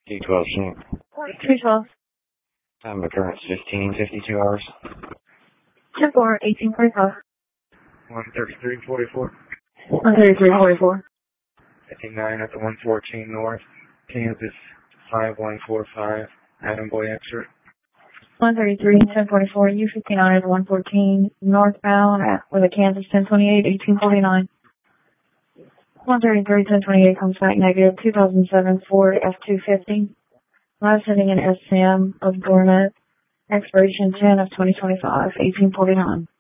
T12 Sync. 212. Time of occurrence 15:52 hours. 10-4, 1845. 133:44. 133:44. 59 at the 114 North, Kansas 5145. Adam Boy exit. 133, 1044, U59 at 114, northbound with a Kansas 1028, 1849. 133, 1028 comes back negative, 2007 Ford F-250. Live sitting in SCM of Dornet, expiration 10 of 2025, 1849.